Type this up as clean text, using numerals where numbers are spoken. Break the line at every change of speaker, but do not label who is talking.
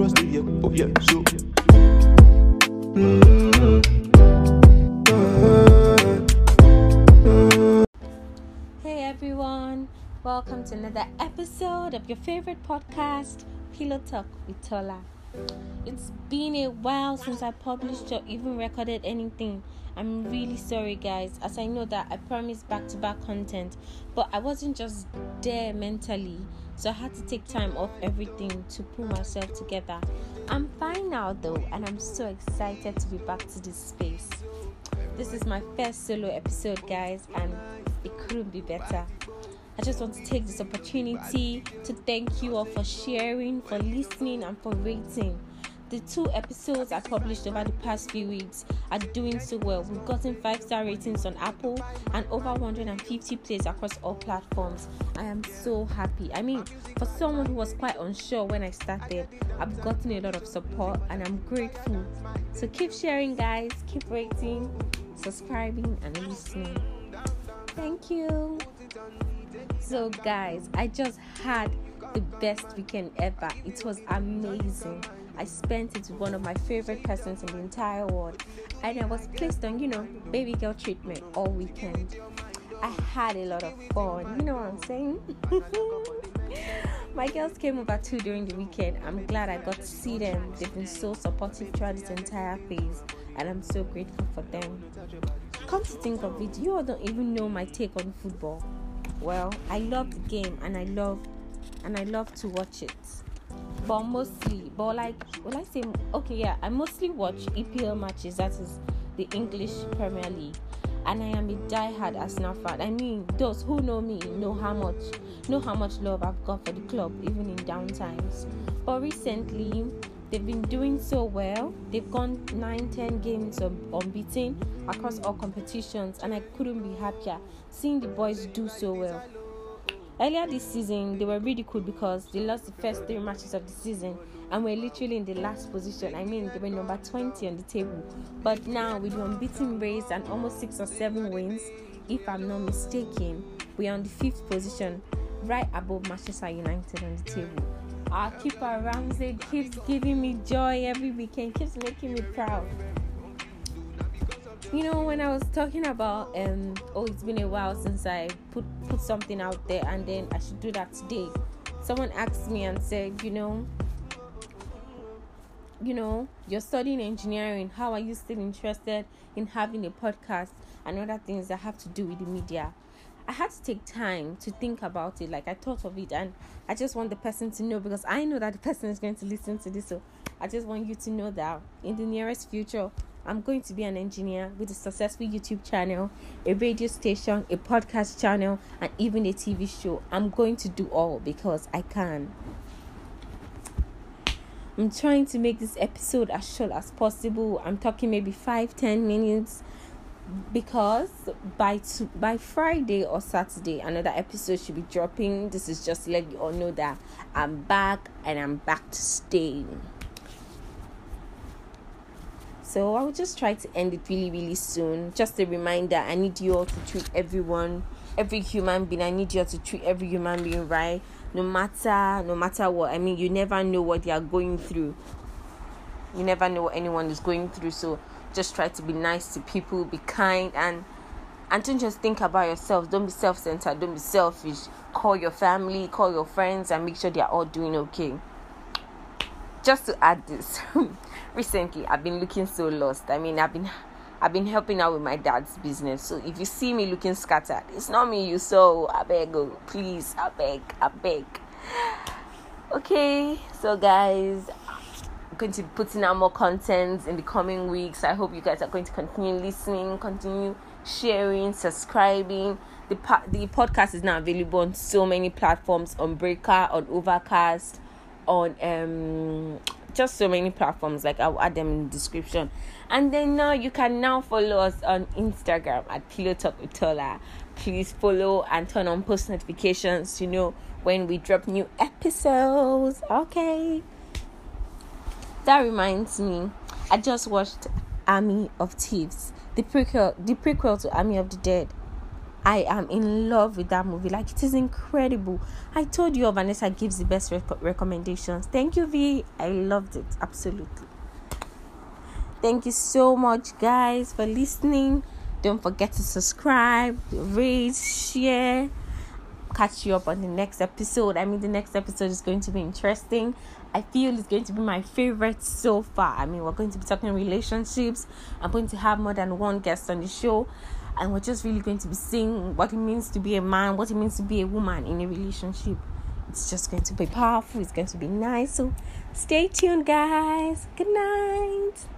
do you? Oh yeah, so.
Hey everyone, welcome to another episode of your favorite podcast, Pillow Talk with Tola. It's been a while since I published or even recorded anything. I'm really sorry guys, as I know that I promised back-to-back content, but I wasn't just there mentally, so I had to take time off everything to pull myself together. I'm fine now though, and I'm so excited to be back to this space. This is my first solo episode guys, and it couldn't be better. I just want to take this opportunity to thank you all for sharing, for listening, and for rating. The 2 episodes I published over the past few weeks are doing so well. We've gotten 5-star ratings on Apple and over 150 plays across all platforms. I am so happy. I mean, for someone who was quite unsure when I started, I've gotten a lot of support and I'm grateful. So keep sharing guys, keep rating, subscribing, and listening. Thank you. So guys, I just had the best weekend ever. It was amazing. I spent it with one of my favorite persons in the entire world, and I was placed on, baby girl treatment all weekend. I had a lot of fun, you know what I'm saying? My girls came over too during the weekend. I'm glad I got to see them. They've been so supportive throughout this entire phase, and I'm so grateful for them. Come to think of it, you all don't even know my take on football. Well, I love the game and I love to watch it. I mostly watch EPL matches, that is the English Premier League. And I am a die-hard Arsenal fan. I mean, those who know me know how much love I've got for the club, even in down times. But recently, they've been doing so well. They've gone 9-10 games unbeaten across all competitions, and I couldn't be happier seeing the boys do so well. Earlier this season, they were ridiculed because they lost the first 3 matches of the season and were literally in the last position. I mean, they were number 20 on the table. But now, with the unbeaten race and almost 6 or 7 wins, if I'm not mistaken, we are on the 5th position, right above Manchester United on the table. Our keeper Ramsey keeps giving me joy every weekend, keeps making me proud. When I was talking about it's been a while since I put something out there, and then I should do that today. Someone asked me and said, you're studying engineering. How are you still interested in having a podcast and other things that have to do with the media? I had to take time to think about it. Like, I thought of it, and I just want the person to know, because I know that the person is going to listen to this. So I just want you to know that in the nearest future, I'm going to be an engineer with a successful YouTube channel, a radio station, a podcast channel, and even a TV show. I'm going to do all because I can. I'm trying to make this episode as short as possible. I'm talking maybe 5-10 minutes, because by Friday or Saturday another episode should be dropping. This is just to let you all know that I'm back, and I'm back to stay. So I will just try to end it really, really soon. Just a reminder, I need you all to treat every human being. I need you all to treat every human being right, no matter what. I mean, you never know what they are going through. You never know what anyone is going through. So just try to be nice to people, be kind, and don't just think about yourself. Don't be self-centered, don't be selfish. Call your family, call your friends, and make sure they are all doing okay. Just to add this, recently I've been looking so lost. I mean, I've been helping out with my dad's business. So if you see me looking scattered, it's not me you saw. I beg, please, I beg. Okay, so guys, I'm going to be putting out more content in the coming weeks. I hope you guys are going to continue listening, continue sharing, subscribing. The podcast is now available on so many platforms, on Breaker, on Overcast, on just so many platforms. Like, I'll add them in the description. And then now you can now follow us on Instagram at Pillow Talk with Tola. Please follow and turn on post notifications to know when we drop new episodes. Okay. That reminds me, I just watched Army of Thieves, the prequel to Army of the Dead. I am in love with that movie. Like, it is incredible. I told you Vanessa gives the best recommendations. Thank you, V. I loved it. Absolutely. Thank you so much, guys, for listening. Don't forget to subscribe, rate, share. Catch you up on the next episode. I mean, the next episode is going to be interesting. I feel it's going to be my favorite so far. I mean, we're going to be talking relationships. I'm going to have more than one guest on the show. And we're just really going to be seeing what it means to be a man, what it means to be a woman in a relationship. It's just going to be powerful. It's going to be nice. So stay tuned, guys. Good night.